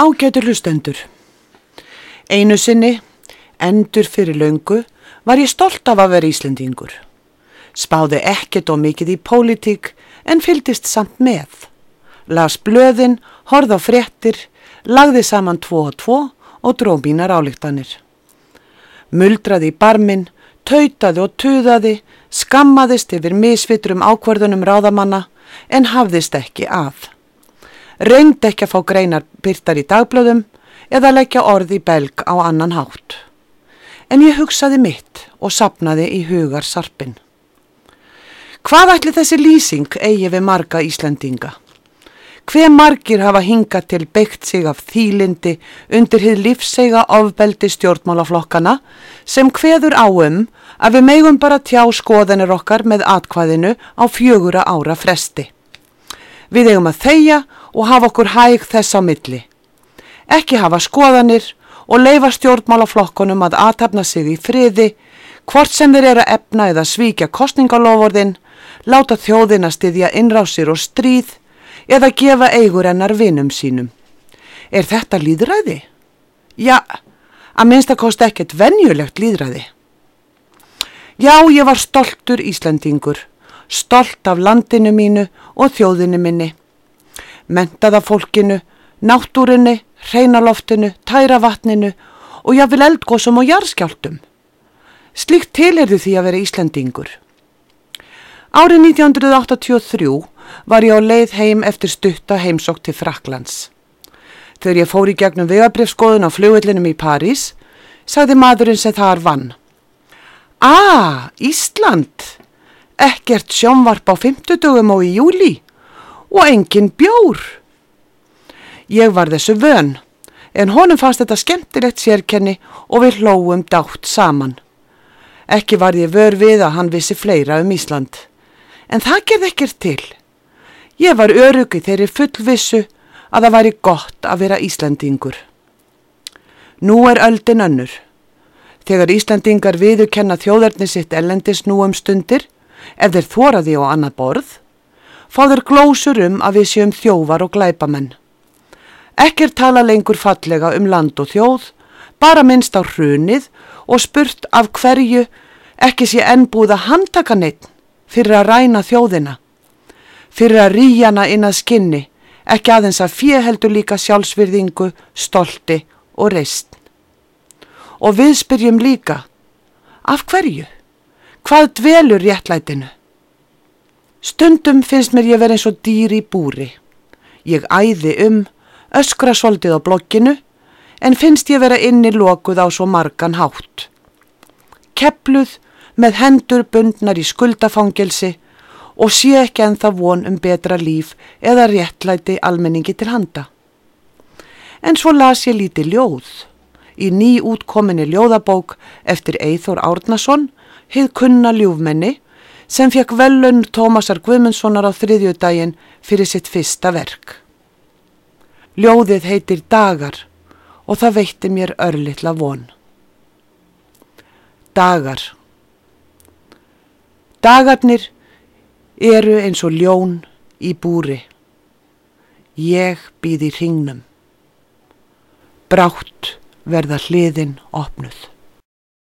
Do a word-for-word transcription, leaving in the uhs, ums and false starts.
Ágætu hlustendur. Einu sinni, endur fyrir löngu, var ég stolt af að vera Íslendingur. Spáði ekkert og mikið í pólitík en fylgdist samt með. Las blöðin, horfði á fréttir, lagði saman tvo og tvo og dró mínar ályktanir. Muldraði í barminn, tautaði og tuðaði, skammaðist yfir misvitrum ákvörðunum ráðamanna en hafðist ekki að. Reyndi ekki að fá greinar birtar í dagblöðum eða leggja orð í belg á annan hátt. En ég hugsaði mitt og safnaði í hugar sarpinn. Hvað ætli þessi lýsing eigi við marga Íslendinga? Hve margir hafa hingað til beygt sig af þýlindi undir hið lífseiga ofbeldi stjórnmálaflokkana sem kveður á um að við megum bara tjá skoðanir okkar með atkvæðinu á fjögurra ára fresti. Við eigum að þegja og hafa okkur hæg þess á milli. Ekki hafa skoðanir og leyfa stjórnmálaflokkunum að athafna sig í friði, hvort sem þeir eru að efna eða svíkja kosningaloforðin, láta þjóðina styðja innrásir og stríð eða gefa eigur hennar vinum sínum. Er þetta lýðræði? Ja, að minnsta kosti ekkert venjulegt lýðræði. Já, ég var stoltur Íslendingur, stolt af landinu mínu og þjóðinu minni. Menntaða fólkinu, náttúrunni, hreina loftinu, tæra vatninu og jafnvel eldgosum og jarðskjálftum. Slíkt tilheyrði því að vera Íslendingur. Árið nítján hundruð áttatíu og þrjú var ég á leið heim eftir stutta heimsókn til Frakklands. Þegar ég fór í gegnum vegabréfskoðun á flugvellinum í París, sagði maðurinn sem þar vann. Ah, Ísland! Ekkert sjónvarp á fimmtudögum og í júlí og engin bjór. Ég var þessu vön, en honum fannst þetta skemmtilegt sérkenni og við hlógum dátt saman. Ekki var ég vör við að hann vissi fleira um Ísland, en það gerði ekkert til. Ég var örugg í þeirri fullvissu að það væri gott að vera Íslendingur. Nú er öldin önnur. Þegar Íslendingar viðurkenna þjóðerni sitt erlendis nú um stundir, ef þeir þoraði á annað borð, fá þeir glósur um að við séum þjófar og glæpamenn. Ekkert tala lengur fallega um land og þjóð, bara minnst á hrunið og spurt af hverju ekki sé enn búið að handtaka neitt fyrir að ræna þjóðina, fyrir að rýja hana inn að skinni, ekki aðeins að fé heldur líka sjálfsvirðingu, stolti og reisn. Og við spyrjum líka, af hverju? Hvað dvelur réttlætinu? Stundum finnst mér ég vera eins og dýr í búri. Ég æði um, öskra svolítið á blogginu, en finnst ég vera inni lokuð á svo margan hátt. Kepluð með hendur bundnar í skuldafangelsi og sé ekki ennþá von um betra líf eða réttlæti almenningi til handa. En svo las ég lítið ljóð í nýútkominni ljóðabók eftir Eyþór Árnason, hið kunna ljúfmenni, sem fekk verðlaun Tómasar Guðmundssonar á þriðjudaginn fyrir sitt fyrsta verk. Ljóðið heitir Dagar og það veitti mér örlitla von. Dagar. Dagarnir eru eins og ljón í búri. Ég bíð í hringnum. Brátt verða hliðin opnuð.